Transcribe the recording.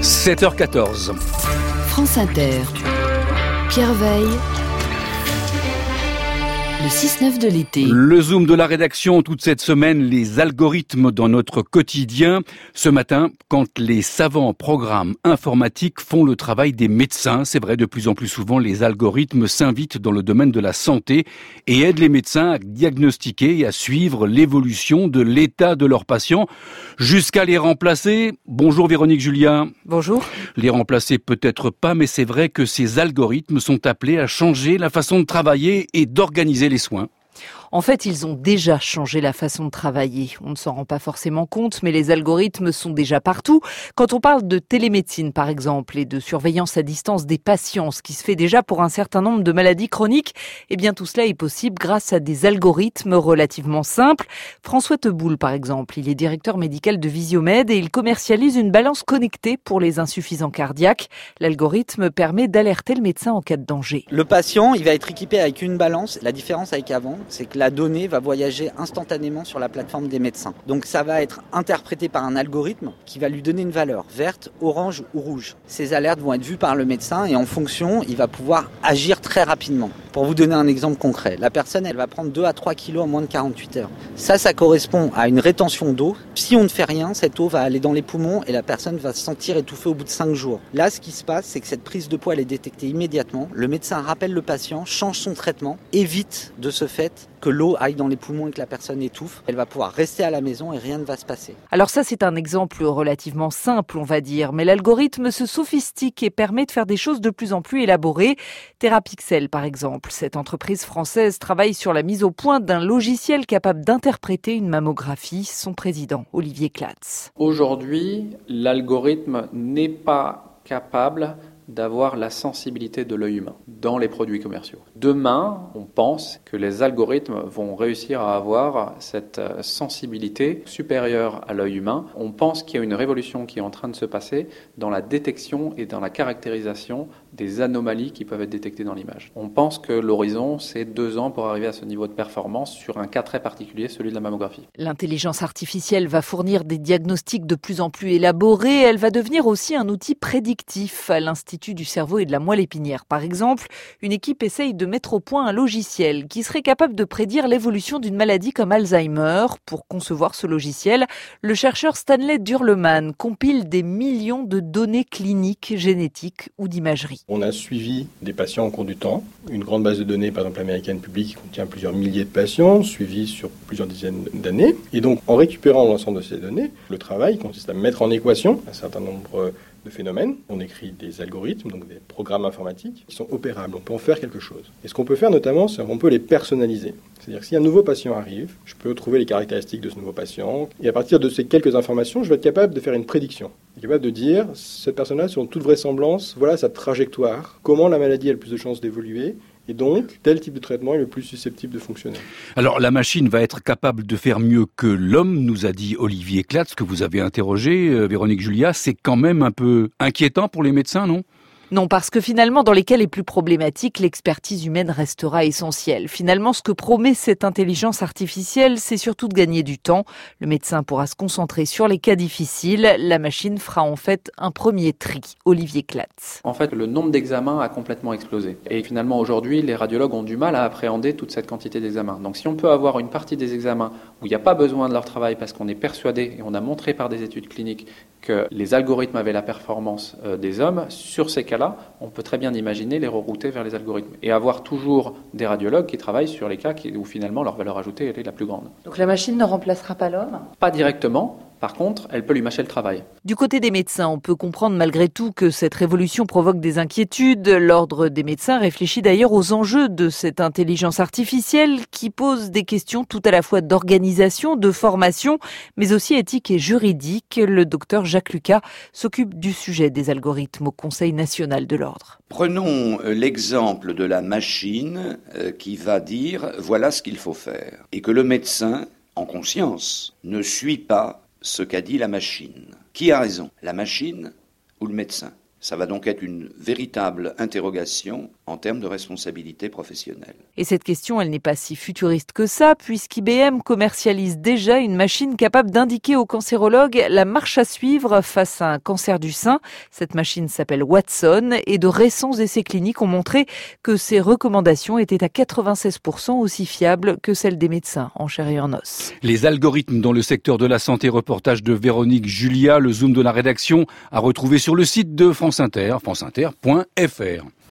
7h14. France Inter. Pierre Veille. Le 6-9 de l'été. Le zoom de la rédaction toute cette semaine, les algorithmes dans notre quotidien. Ce matin, quand les savants programmes informatiques font le travail des médecins, c'est vrai, de plus en plus souvent, les algorithmes s'invitent dans le domaine de la santé et aident les médecins à diagnostiquer et à suivre l'évolution de l'état de leurs patients jusqu'à les remplacer. Bonjour Véronique Julia. Bonjour. Les remplacer peut-être pas, mais c'est vrai que ces algorithmes sont appelés à changer la façon de travailler et d'organiser les soins. En fait, ils ont déjà changé la façon de travailler. On ne s'en rend pas forcément compte, mais les algorithmes sont déjà partout. Quand on parle de télémédecine, par exemple, et de surveillance à distance des patients, ce qui se fait déjà pour un certain nombre de maladies chroniques, eh bien tout cela est possible grâce à des algorithmes relativement simples. François Teboul, par exemple, il est directeur médical de Visiomed et il commercialise une balance connectée pour les insuffisants cardiaques. L'algorithme permet d'alerter le médecin en cas de danger. Le patient, il va être équipé avec une balance. La différence avec avant, c'est que la donnée va voyager instantanément sur la plateforme des médecins. Donc ça va être interprété par un algorithme qui va lui donner une valeur, verte, orange ou rouge. Ces alertes vont être vues par le médecin et en fonction, il va pouvoir agir très rapidement. Pour vous donner un exemple concret, la personne, elle va prendre 2 à 3 kilos en moins de 48 heures. Ça correspond à une rétention d'eau. Si on ne fait rien, cette eau va aller dans les poumons et la personne va se sentir étouffée au bout de 5 jours. Là, ce qui se passe, c'est que cette prise de poids, elle est détectée immédiatement. Le médecin rappelle le patient, change son traitement, évite de ce fait que l'eau aille dans les poumons et que la personne étouffe. Elle va pouvoir rester à la maison et rien ne va se passer. Alors ça, c'est un exemple relativement simple, on va dire, mais l'algorithme se sophistique et permet de faire des choses de plus en plus élaborées. Therapixel, par exemple. Cette entreprise française travaille sur la mise au point d'un logiciel capable d'interpréter une mammographie. Son président, Olivier Klatz. Aujourd'hui, l'algorithme n'est pas capable d'avoir la sensibilité de l'œil humain dans les produits commerciaux. Demain, on pense que les algorithmes vont réussir à avoir cette sensibilité supérieure à l'œil humain. On pense qu'il y a une révolution qui est en train de se passer dans la détection et dans la caractérisation des anomalies qui peuvent être détectées dans l'image. On pense que l'horizon, c'est 2 ans pour arriver à ce niveau de performance sur un cas très particulier, celui de la mammographie. L'intelligence artificielle va fournir des diagnostics de plus en plus élaborés. Elle va devenir aussi un outil prédictif. À l'Institut du cerveau et de la moelle épinière, par exemple, une équipe essaye de mettre au point un logiciel qui serait capable de prédire l'évolution d'une maladie comme Alzheimer. Pour concevoir ce logiciel, le chercheur Stanley Durleman compile des millions de données cliniques, génétiques ou d'imagerie. On a suivi des patients au cours du temps. Une grande base de données, par exemple l'américaine publique, contient plusieurs milliers de patients, suivis sur plusieurs dizaines d'années. Et donc, en récupérant l'ensemble de ces données, le travail consiste à mettre en équation un certain nombre de phénomènes. On écrit des algorithmes, donc des programmes informatiques, qui sont opérables. On peut en faire quelque chose. Et ce qu'on peut faire notamment, c'est qu'on peut les personnaliser. C'est-à-dire que si un nouveau patient arrive, je peux trouver les caractéristiques de ce nouveau patient. Et à partir de ces quelques informations, je vais être capable de faire une prédiction. Je suis capable de dire, cette personne-là, selon toute vraisemblance, voilà sa trajectoire, comment la maladie a le plus de chances d'évoluer. Et donc, tel type de traitement est le plus susceptible de fonctionner. Alors, la machine va être capable de faire mieux que l'homme, nous a dit Olivier Klatz, que vous avez interrogé, Véronique Julia. C'est quand même un peu inquiétant pour les médecins, non ? Non, parce que finalement, dans les cas les plus problématiques, l'expertise humaine restera essentielle. Finalement, ce que promet cette intelligence artificielle, c'est surtout de gagner du temps. Le médecin pourra se concentrer sur les cas difficiles. La machine fera en fait un premier tri. Olivier Klatz. En fait, le nombre d'examens a complètement explosé. Et finalement, aujourd'hui, les radiologues ont du mal à appréhender toute cette quantité d'examens. Donc si on peut avoir une partie des examens où il n'y a pas besoin de leur travail parce qu'on est persuadé et on a montré par des études cliniques que les algorithmes avaient la performance des hommes, sur ces cas-là, on peut très bien imaginer les rerouter vers les algorithmes et avoir toujours des radiologues qui travaillent sur les cas où finalement leur valeur ajoutée elle est la plus grande. Donc la machine ne remplacera pas l'homme ? Pas directement. Par contre, elle peut lui mâcher le travail. Du côté des médecins, on peut comprendre malgré tout que cette révolution provoque des inquiétudes. L'Ordre des médecins réfléchit d'ailleurs aux enjeux de cette intelligence artificielle qui pose des questions tout à la fois d'organisation, de formation, mais aussi éthique et juridique. Le docteur Jacques Lucas s'occupe du sujet des algorithmes au Conseil national de l'Ordre. Prenons l'exemple de la machine qui va dire « voilà ce qu'il faut faire » et que le médecin, en conscience, ne suit pas ce qu'a dit la machine. Qui a raison, la machine ou le médecin ? Ça va donc être une véritable interrogation en termes de responsabilité professionnelle. Et cette question, elle n'est pas si futuriste que ça, puisqu'IBM commercialise déjà une machine capable d'indiquer aux cancérologues la marche à suivre face à un cancer du sein. Cette machine s'appelle Watson et de récents essais cliniques ont montré que ses recommandations étaient à 96% aussi fiables que celles des médecins en chair et en os. Les algorithmes dans le secteur de la santé, reportage de Véronique Julia, le zoom de la rédaction à retrouver sur le site de France Inter, franceinter.fr.